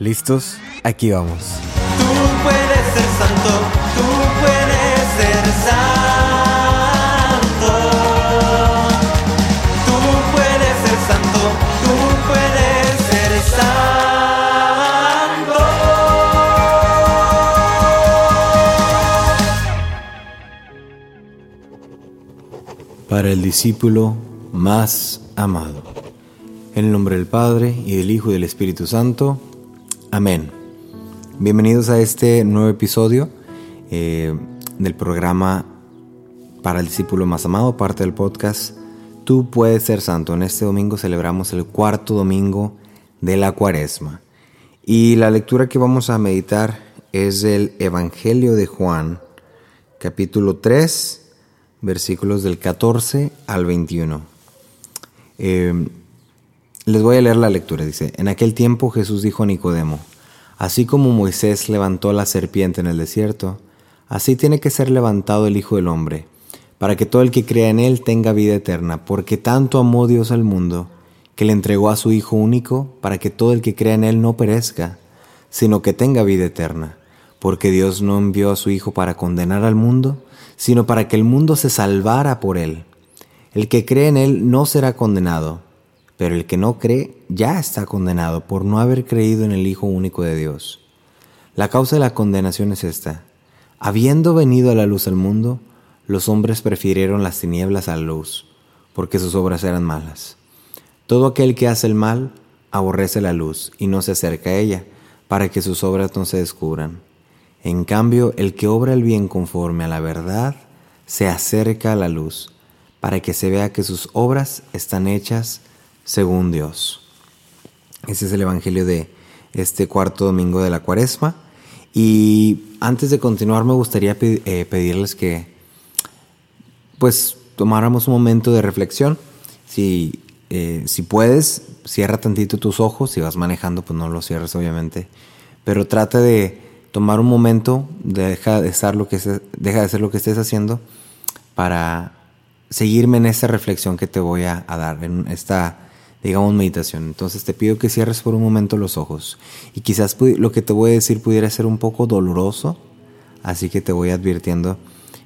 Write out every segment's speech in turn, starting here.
¿Listos? Aquí vamos. Tú puedes ser santo, tú puedes ser santo. Tú puedes ser santo, tú puedes ser santo. Para el discípulo más amado. En el nombre del Padre, y del Hijo, y del Espíritu Santo. Amén. Bienvenidos a este nuevo episodio del programa Para el discípulo más amado, parte del podcast Tú puedes ser santo. En este domingo celebramos el cuarto domingo de la Cuaresma. Y la lectura que vamos a meditar es del Evangelio de Juan, capítulo 3, versículos del 14 al 21. Les voy a leer la lectura. Dice: En aquel tiempo Jesús dijo a Nicodemo: así como Moisés levantó la serpiente en el desierto, así tiene que ser levantado el Hijo del Hombre, para que todo el que crea en él tenga vida eterna. Porque tanto amó Dios al mundo, que le entregó a su Hijo único, para que todo el que crea en él no perezca, sino que tenga vida eterna. Porque Dios no envió a su Hijo para condenar al mundo, sino para que el mundo se salvara por él. El que cree en él no será condenado, pero el que no cree ya está condenado por no haber creído en el Hijo único de Dios. La causa de la condenación es esta: habiendo venido a la luz al mundo, los hombres prefirieron las tinieblas a la luz, porque sus obras eran malas. Todo aquel que hace el mal aborrece la luz y no se acerca a ella, para que sus obras no se descubran. En cambio, el que obra el bien conforme a la verdad se acerca a la luz, para que se vea que sus obras están hechas según Dios. Ese es el Evangelio de este cuarto domingo de la Cuaresma. Y antes de continuar, me gustaría pedirles que pues tomáramos un momento de reflexión. Si puedes, cierra tantito tus ojos. Si vas manejando, pues no los cierres, obviamente, pero trata de tomar un momento, deja de hacer lo que estés haciendo para seguirme en esta reflexión que te voy a dar, en esta, digamos, meditación. Entonces te pido que cierres por un momento los ojos. Y quizás lo que te voy a decir pudiera ser un poco doloroso, así que te voy advirtiendo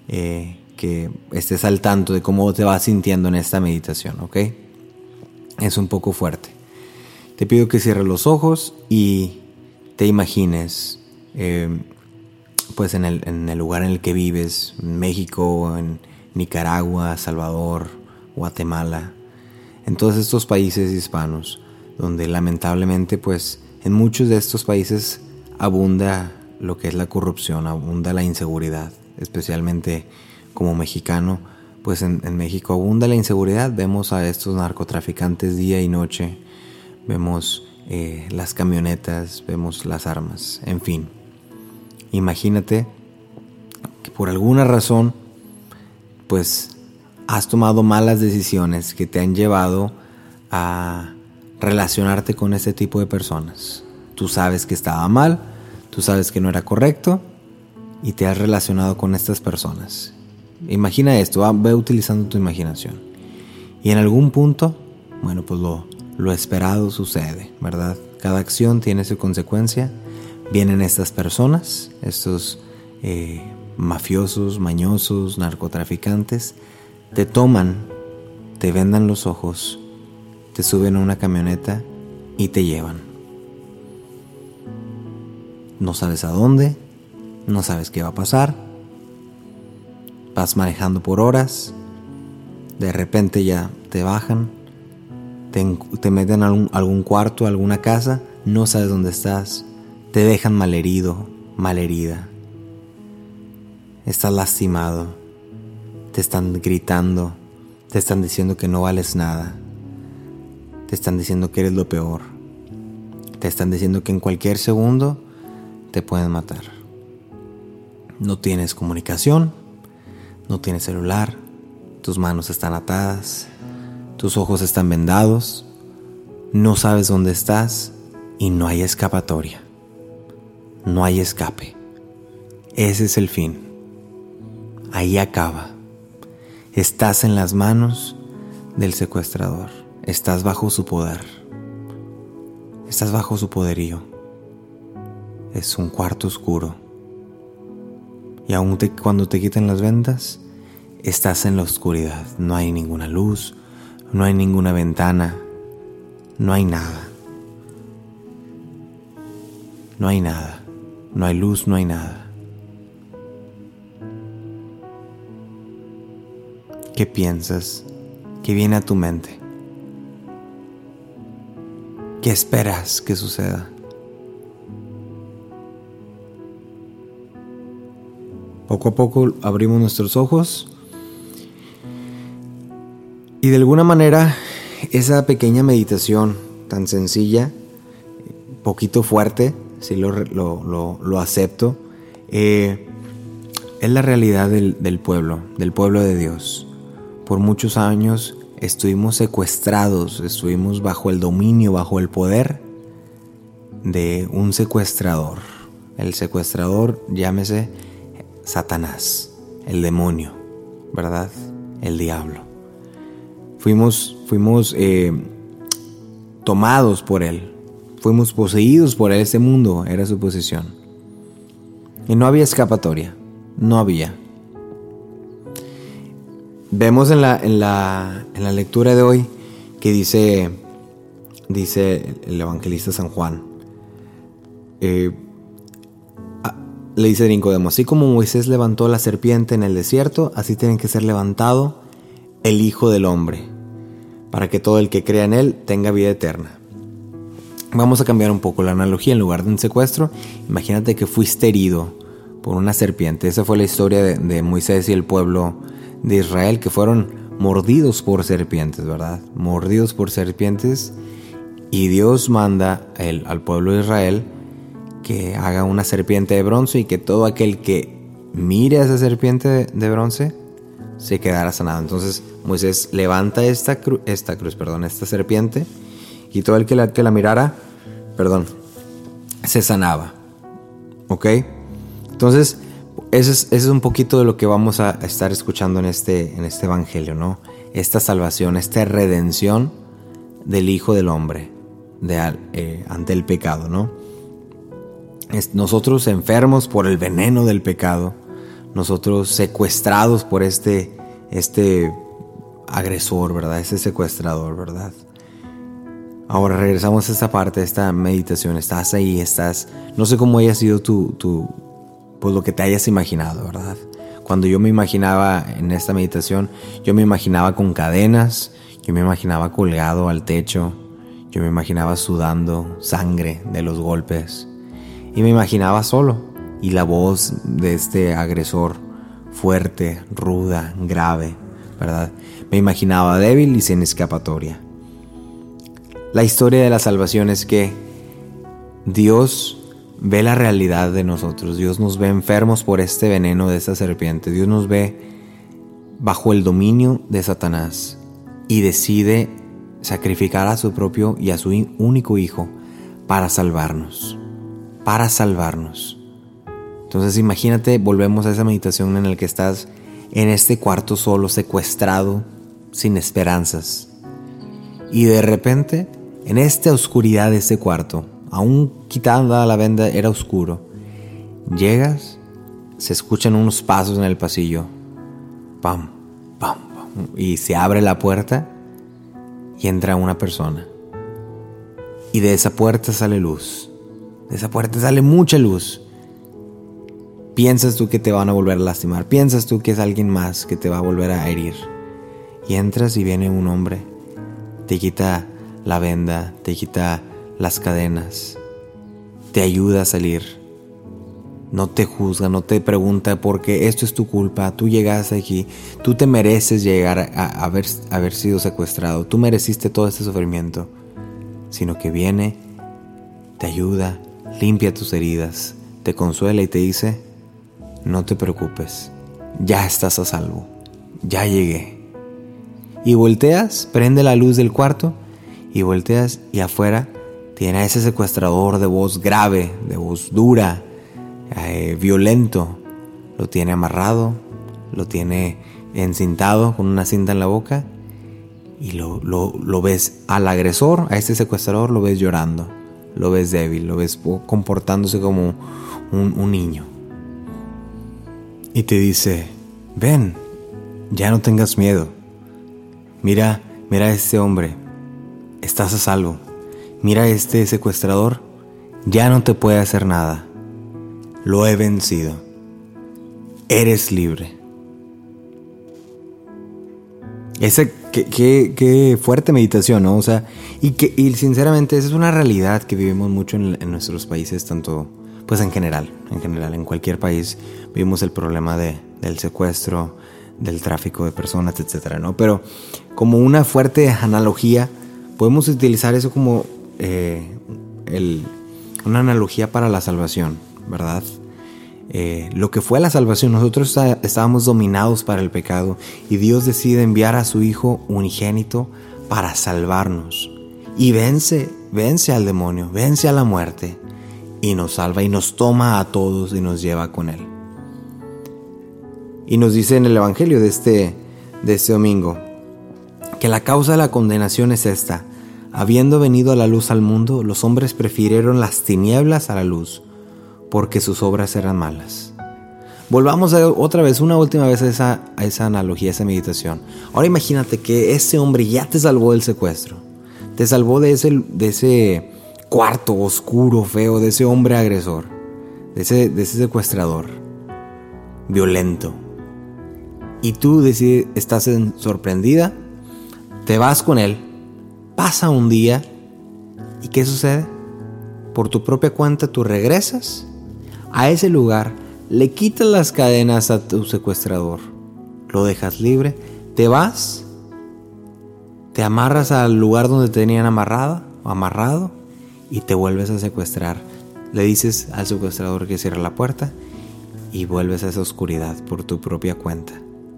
que estés al tanto de cómo te vas sintiendo en esta meditación, ¿ok? Es un poco fuerte. Te pido que cierres los ojos y te imagines pues en el lugar en el que vives, en México, en Nicaragua, Salvador, Guatemala, en todos estos países hispanos, donde lamentablemente pues en muchos de estos países abunda lo que es la corrupción, abunda la inseguridad. Especialmente como mexicano, pues en México abunda la inseguridad. Vemos a estos narcotraficantes día y noche, vemos las camionetas, vemos las armas, en fin. Imagínate que por alguna razón pues has tomado malas decisiones que te han llevado a relacionarte con este tipo de personas. Tú sabes que estaba mal, tú sabes que no era correcto y te has relacionado con estas personas. Imagina esto, ve utilizando tu imaginación. Y en algún punto, bueno, pues lo esperado sucede, ¿verdad? Cada acción tiene su consecuencia. Vienen estas personas, estos mafiosos, mañosos, narcotraficantes, te toman, te vendan los ojos, te suben a una camioneta y te llevan. No sabes a dónde, no sabes qué va a pasar, vas manejando por horas, de repente ya te bajan, te meten a algún cuarto, a alguna casa, no sabes dónde estás, te dejan malherido, malherida. Estás lastimado, te están gritando, te están diciendo que no vales nada, te están diciendo que eres lo peor, te están diciendo que en cualquier segundo te pueden matar. No tienes comunicación, no tienes celular, tus manos están atadas, tus ojos están vendados, no sabes dónde estás y no hay escapatoria, no hay escape. Ese es el fin. Ahí acaba. Estás en las manos del secuestrador. Estás bajo su poder. Estás bajo su poderío. es un cuarto oscuro. Y aún cuando te quitan las vendas, estás en la oscuridad. No hay ninguna luz, no hay ninguna ventana, no hay nada. No hay nada, no hay luz, no hay nada. ¿Qué piensas? ¿Qué viene a tu mente? ¿Qué esperas que suceda? Poco a poco abrimos nuestros ojos y de alguna manera esa pequeña meditación tan sencilla, poquito fuerte, si lo acepto, es la realidad del pueblo de Dios. Por muchos años estuvimos secuestrados, estuvimos bajo el dominio, bajo el poder de un secuestrador. El secuestrador, llámese Satanás, el demonio, ¿verdad? El diablo. Fuimos tomados por él, fuimos poseídos por él. Este mundo era su posesión y no había escapatoria, no había. Vemos en la lectura de hoy que dice el evangelista San Juan, le dice a Nicodemo: así como Moisés levantó la serpiente en el desierto, así tiene que ser levantado el Hijo del Hombre, para que todo el que crea en él tenga vida eterna. Vamos a cambiar un poco la analogía. En lugar de un secuestro, imagínate que fuiste herido por una serpiente. Esa fue la historia de Moisés y el pueblo de Israel, que fueron mordidos por serpientes, ¿verdad? Mordidos por serpientes, y Dios manda al pueblo de Israel que haga una serpiente de bronce y que todo aquel que mire a esa serpiente de bronce se quedara sanado. Entonces Moisés levanta esta serpiente, y todo el que la mirara, se sanaba. ¿Ok? Entonces Eso es un poquito de lo que vamos a estar escuchando en este evangelio, ¿no? Esta salvación, esta redención del Hijo del Hombre ante el pecado, ¿no? Nosotros enfermos por el veneno del pecado, nosotros secuestrados por este agresor, ¿verdad? Este secuestrador, ¿verdad? Ahora regresamos a esta parte, a esta meditación. Estás ahí, no sé cómo haya sido pues lo que te hayas imaginado, ¿verdad? Cuando yo me imaginaba en esta meditación, yo me imaginaba con cadenas, yo me imaginaba colgado al techo, yo me imaginaba sudando sangre de los golpes, y me imaginaba solo, y la voz de este agresor fuerte, ruda, grave, ¿verdad? Me imaginaba débil y sin escapatoria. La historia de la salvación es que Dios ve la realidad de nosotros. Dios nos ve enfermos por este veneno de esta serpiente. Dios nos ve bajo el dominio de Satanás y decide sacrificar a su propio y a su único Hijo para salvarnos. Entonces imagínate, volvemos a esa meditación en la que estás en este cuarto solo, secuestrado, sin esperanzas. Y de repente, en esta oscuridad de ese cuarto, aún quitada la venda, era oscuro. Llegas, se escuchan unos pasos en el pasillo. Pam, pam, pam. Y se abre la puerta y entra una persona. Y de esa puerta sale luz. De esa puerta sale mucha luz. Piensas tú que te van a volver a lastimar. Piensas tú que es alguien más que te va a volver a herir. Y entras y viene un hombre. Te quita la venda, te quita las cadenas, te ayuda a salir, no te juzga, no te pregunta porque esto es tu culpa, tú llegaste aquí, tú te mereces llegar a haber sido secuestrado, tú mereciste todo este sufrimiento, sino que viene, te ayuda, limpia tus heridas, te consuela y te dice: no te preocupes, ya estás a salvo, ya llegué. Y volteas, prende la luz del cuarto y volteas, y afuera tiene a ese secuestrador de voz grave, de voz dura, violento. Lo tiene amarrado, lo tiene encintado con una cinta en la boca, y lo ves al agresor, a este secuestrador, lo ves llorando, lo ves débil, lo ves comportándose como un niño. Y te dice, ven, ya no tengas miedo. Mira a este hombre, estás a salvo. Mira a este secuestrador, ya no te puede hacer nada. Lo he vencido. Eres libre. Qué fuerte meditación, ¿no? O sea, y sinceramente esa es una realidad que vivimos mucho en nuestros países, tanto, pues en general, en cualquier país vivimos el problema del secuestro, del tráfico de personas, etcétera, ¿no? Pero como una fuerte analogía, podemos utilizar eso como una analogía para la salvación, ¿verdad? Lo que fue la salvación, nosotros estábamos dominados para el pecado y Dios decide enviar a su Hijo unigénito para salvarnos y vence al demonio, vence a la muerte y nos salva y nos toma a todos y nos lleva con Él. Y nos dice en el Evangelio de este domingo que la causa de la condenación es esta: habiendo venido a la luz al mundo, los hombres prefirieron las tinieblas a la luz, porque sus obras eran malas. Volvamos otra vez, una última vez a esa analogía, a esa meditación. Ahora imagínate que ese hombre ya te salvó del secuestro. Te salvó de ese cuarto oscuro, feo, de ese hombre agresor, de ese secuestrador violento. Y tú estás sorprendida, te vas con él, pasa un día, ¿y qué sucede? Por tu propia cuenta tú regresas a ese lugar, le quitas las cadenas a tu secuestrador, lo dejas libre, te vas, te amarras al lugar donde te tenían amarrado y te vuelves a secuestrar. Le dices al secuestrador que cierre la puerta y vuelves a esa oscuridad por tu propia cuenta.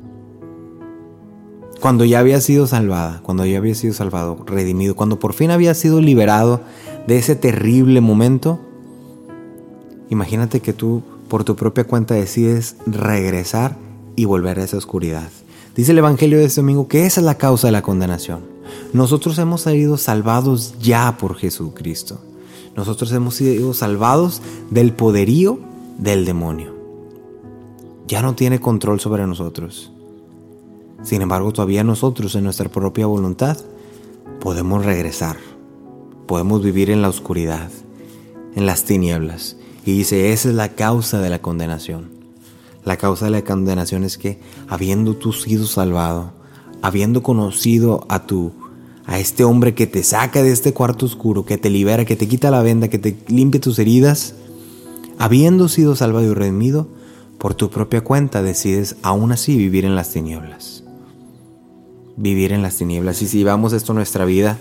Cuando ya había sido salvada, cuando ya había sido salvado, redimido, cuando por fin había sido liberado de ese terrible momento, imagínate que tú por tu propia cuenta decides regresar y volver a esa oscuridad. Dice el Evangelio de este domingo que esa es la causa de la condenación. Nosotros hemos sido salvados ya por Jesucristo. Nosotros hemos sido salvados del poderío del demonio. Ya no tiene control sobre nosotros. Sin embargo, todavía nosotros en nuestra propia voluntad podemos regresar. Podemos vivir en la oscuridad, en las tinieblas. Y dice, esa es la causa de la condenación. La causa de la condenación es que, habiendo tú sido salvado, habiendo conocido a este hombre que te saca de este cuarto oscuro, que te libera, que te quita la venda, que te limpia tus heridas, habiendo sido salvado y redimido, por tu propia cuenta decides aún así vivir en las tinieblas. Vivir en las tinieblas. Y si llevamos esto a nuestra vida,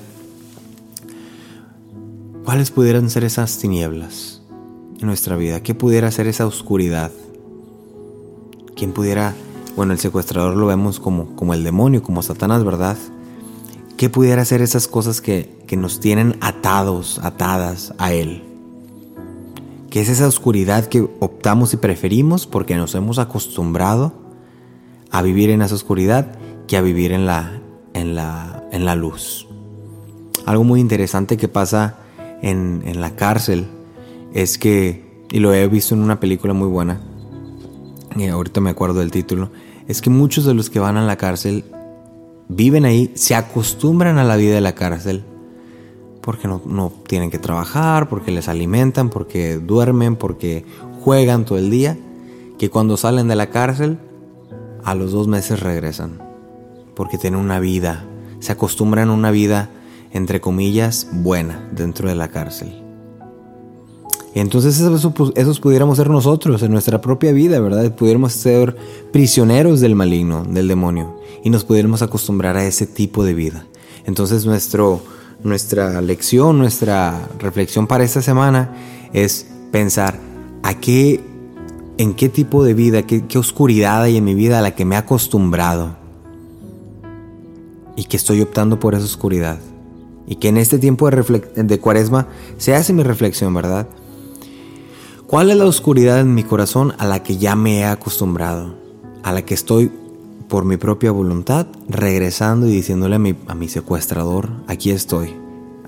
¿cuáles pudieran ser esas tinieblas en nuestra vida? ¿Qué pudiera ser esa oscuridad? ¿Quién pudiera? Bueno, el secuestrador lo vemos como el demonio, como Satanás, ¿verdad? ¿Qué pudiera ser esas cosas que nos tienen atadas a él? ¿Qué es esa oscuridad que optamos y preferimos porque nos hemos acostumbrado a vivir en esa oscuridad que a vivir en la luz? Algo muy interesante que pasa en la cárcel es que, y lo he visto en una película muy buena, y ahorita me acuerdo del título, es que muchos de los que van a la cárcel viven ahí, se acostumbran a la vida de la cárcel porque no tienen que trabajar, porque les alimentan, porque duermen, porque juegan todo el día, que cuando salen de la cárcel a los 2 meses regresan porque tienen una vida, se acostumbran a una vida entre comillas buena dentro de la cárcel. Y entonces esos pudiéramos ser nosotros en nuestra propia vida, ¿verdad? Pudiéramos ser prisioneros del maligno, del demonio, y nos pudiéramos acostumbrar a ese tipo de vida. Entonces nuestra lección, nuestra reflexión para esta semana es pensar en qué tipo de vida, qué oscuridad hay en mi vida a la que me he acostumbrado y que estoy optando por esa oscuridad. Y que en este tiempo de Cuaresma se hace mi reflexión, ¿verdad? ¿Cuál es la oscuridad en mi corazón a la que ya me he acostumbrado? A la que estoy, por mi propia voluntad, regresando y diciéndole a mi secuestrador, aquí estoy,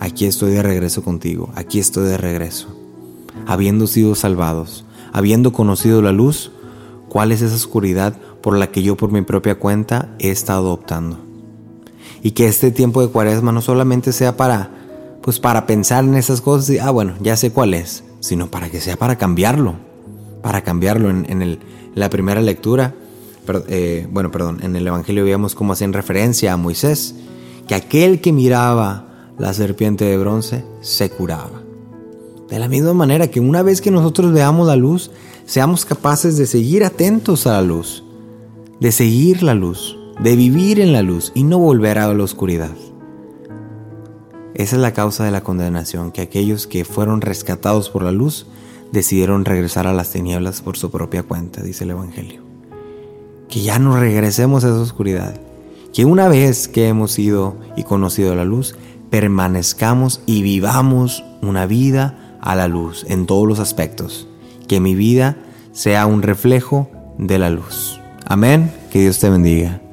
aquí estoy de regreso contigo, aquí estoy de regreso. Habiendo sido salvados, habiendo conocido la luz, ¿cuál es esa oscuridad por la que yo por mi propia cuenta he estado optando? Y que este tiempo de Cuaresma no solamente sea para pensar en esas cosas y, bueno, ya sé cuál es, sino para que sea para cambiarlo. En la primera lectura, en el Evangelio veíamos cómo hacían referencia a Moisés, que aquel que miraba la serpiente de bronce se curaba. De la misma manera que una vez que nosotros veamos la luz, seamos capaces de seguir atentos a la luz, de seguir la luz, de vivir en la luz y no volver a la oscuridad. Esa es la causa de la condenación, que aquellos que fueron rescatados por la luz decidieron regresar a las tinieblas por su propia cuenta, dice el Evangelio. Que ya no regresemos a esa oscuridad, que una vez que hemos ido y conocido la luz, permanezcamos y vivamos una vida a la luz en todos los aspectos. Que mi vida sea un reflejo de la luz. Amén. Que Dios te bendiga.